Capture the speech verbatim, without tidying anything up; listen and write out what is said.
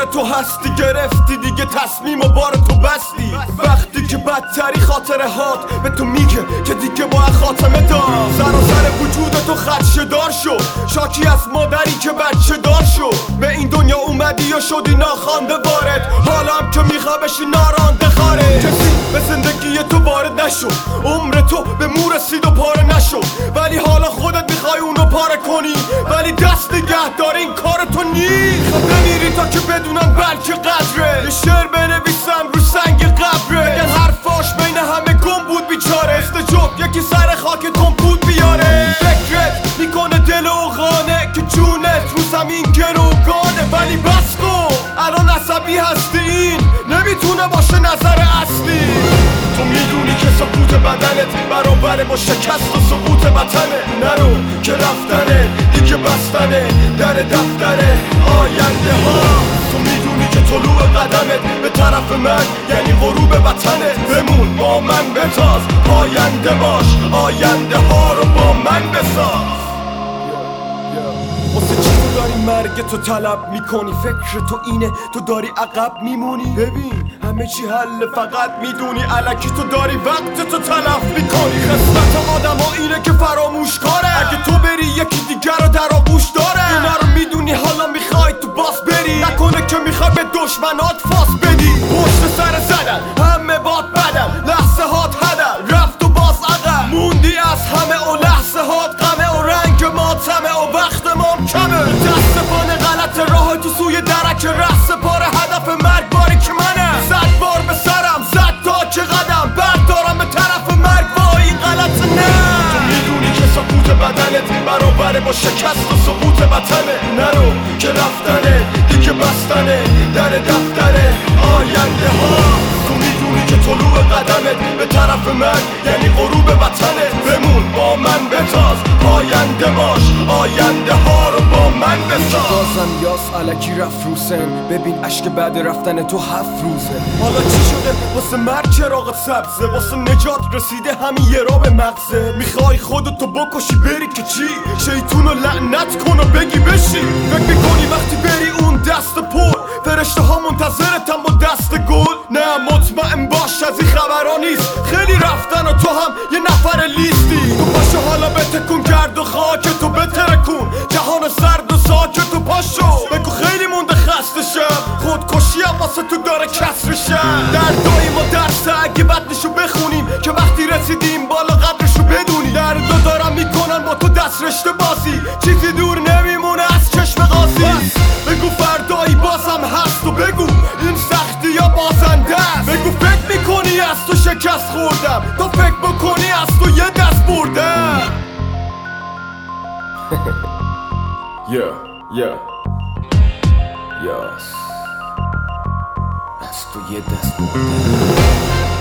تو هستی، گرفتی دیگه تصمیم و بار تو بستی. وقتی که بدتری خاطره هات به تو میگه که دیگه باید خاتمه داد. سراسر وجود تو خدشه دار شد، شاکی از مادری که بچه دار شد. به این دنیا اومدی و شدی ناخوانده وارد، حالا هم که میخوا بشی نارانده خارج. کسی به زندگی تو وارد نشد، عمر تو به مو رسید و پاره نشد. ولی حالا خودت میخوای اونو پاره کنی، ولی دست نگه داره این کار تو نیست. نمیری تا که بدونن بلکه قدره. یه شعر بنویسم رو سنگ قبره، بگن حرفاش بین همه گم بود بیچاره. استجاب یکی سر خاک کمپود بیاره. فکرت میکنه دل و غانه که جونت رو زمین گروگانه. ولی بس کن الان عصبی هستی، این نمیتونه باشه نظر اصلی. تو میدونی که سکوت بدنت برابره با شکست و سقوط وطنه. نرو که رفتنه دیگه بستنه در دفتر آینده ها. تو میدونی که طلوع قدمت به طرف من یعنی غروب وطنه. بمون با من بتاز، آینده باش، آینده ها رو با من بساز. واسه چی تو داری مرگ تو طلب میکنی؟ فکر تو اینه تو داری عقب میمونی؟ ببین همه چی حل، فقط میدونی الکی تو داری وقت تو تلف میکنی. خصلت آدم ها اینه که فراموش کاره، اگه تو بری یکی دیگر رو در آغوش داره. اینا رو میدونی حالا میخوای تو باز بری، نکنه که میخوای به دشمنات فاس بدی. پشت سر زدن همه باد بدن، لحظه هات هدن رفت و باز عقب موندی از همه و لحظه هات غمه و رنگ ماتمه و وقت مام کمه. دست پان غلط راه تو سوی درک رس پاره هدف مرگ باری که منه. صد بار به سرم زد تا که قدم بردارم به طرف مرگ با این غلط نه. تو میدونی که سکوت بدنت برابره با شکست و سقوط وطنه. نرو که رفتنه دیگه بستنه در دفتر آینده ها. تو میدونی که طلوع قدمت به طرف من یعنی غروب وطنه. بمون با من بتاز، آینده باش، آینده ها رو با من بساز. بازم یاس علکی رفت رو سن، ببین عشق بعد رفتن تو هفت روزه. حالا چی شده واسه مرگ چراغ سبزه؟ واسه نجات رسیده همین یه را به مغزه. میخوای خودتو بکشی بری که چی؟ شیطونو لعنت کن و بگی بشی. فکر میکنی وقتی بری اون دست پر فرشته ها منتظرتم با دست گل؟ نه مطمئن باش از این خبرها نیست، خیلی رفتن و تو هم یه نفر لیستی. تو پاشو حالا بتکون کرد و خاک تو بترکون، جهان سرد و ساکت تو پاشو بگو خیلی مونده خسته شم. خودکشی هم واسه تو داره کسر شم. دردای ما درسه اگه بدنشو بخونیم که وقتی رسیدیم بالا قدرشو بدونی. دردو دارم میکنن با تو دست رشته بازی، چیزی دور نمیمونه از چشم قاضی. بگو فردایی بازم هست و بگو این سختی یا بازنده است. بگو فکر میکنی از تو شکست خوردم، تو فکر بکنی از تو یه دست بردم. Yeah, yeah, yes. از تو یه دست بردم.